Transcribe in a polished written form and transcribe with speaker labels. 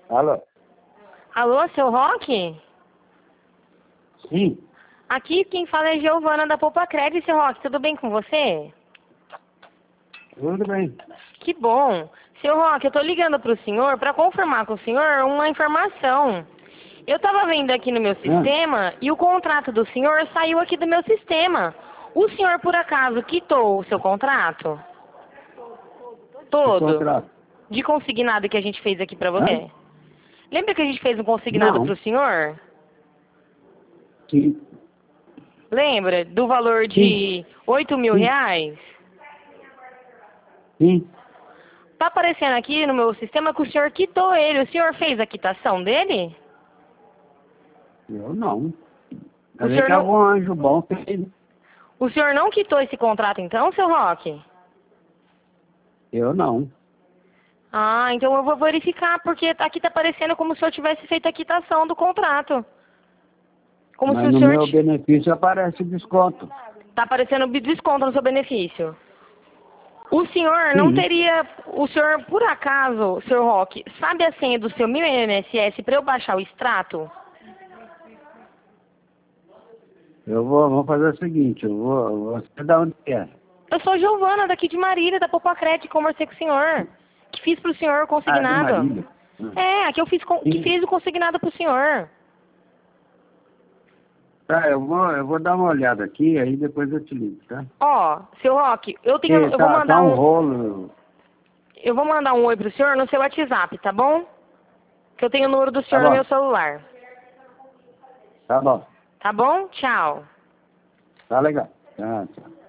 Speaker 1: Alô?
Speaker 2: Alô, seu Roque?
Speaker 1: Sim,
Speaker 2: Aqui quem fala é Giovana da Poupa Crédito, seu Roque. Tudo bem com você?
Speaker 1: tudo bem.
Speaker 2: Que bom. Seu Roque, eu tô ligando pro senhor para confirmar com o senhor uma informação. Eu tava vendo aqui no meu sistema e o contrato do senhor saiu aqui do meu sistema. O senhor, por acaso, quitou o seu contrato?
Speaker 1: O
Speaker 2: Todo?
Speaker 1: contrato.
Speaker 2: De consignado que a gente fez aqui pra
Speaker 1: Hã?
Speaker 2: você? Lembra que a gente fez um consignado
Speaker 1: Não.
Speaker 2: pro senhor?
Speaker 1: Sim,
Speaker 2: Lembra? Do valor
Speaker 1: sim,
Speaker 2: de 8.000
Speaker 1: sim,
Speaker 2: reais?
Speaker 1: sim.
Speaker 2: Tá aparecendo aqui no meu sistema que o senhor quitou ele. O senhor fez a quitação dele?
Speaker 1: Eu não.
Speaker 2: O
Speaker 1: Mas é
Speaker 2: senhor
Speaker 1: que
Speaker 2: não,
Speaker 1: algum anjo bom fez.
Speaker 2: o senhor não quitou esse contrato então, seu Roque?
Speaker 1: Eu não.
Speaker 2: Ah, então eu vou verificar, porque aqui tá aparecendo como se o senhor tivesse feito a quitação do contrato. Como se
Speaker 1: Mas
Speaker 2: o
Speaker 1: no
Speaker 2: senhor...
Speaker 1: meu benefício aparece desconto.
Speaker 2: Tá aparecendo desconto no seu benefício. O senhor não
Speaker 1: Sim.
Speaker 2: teria... O senhor, por acaso, seu Roque, sabe a senha do seu meu INSS para eu baixar o extrato?
Speaker 1: Vou fazer o seguinte, você dá onde é?
Speaker 2: Eu sou Giovana, daqui de Marília, da Poupa Crédito, conversei com o senhor. Que fiz pro senhor o
Speaker 1: Ah, de
Speaker 2: consignado.
Speaker 1: Marília.
Speaker 2: É, aqui eu fiz, que
Speaker 1: Sim.
Speaker 2: fiz o consignado pro senhor.
Speaker 1: Tá, eu vou dar uma olhada aqui, aí depois eu te ligo, tá?
Speaker 2: Ó, seu Roque,
Speaker 1: Porque
Speaker 2: eu vou
Speaker 1: tá
Speaker 2: mandar
Speaker 1: um rolo.
Speaker 2: eu vou mandar um oi pro senhor no seu WhatsApp, tá bom? Que eu tenho o número do
Speaker 1: Tá
Speaker 2: senhor no meu
Speaker 1: bom,
Speaker 2: celular.
Speaker 1: tá bom.
Speaker 2: Tá bom? Tchau.
Speaker 1: Tá legal. Tá, tchau.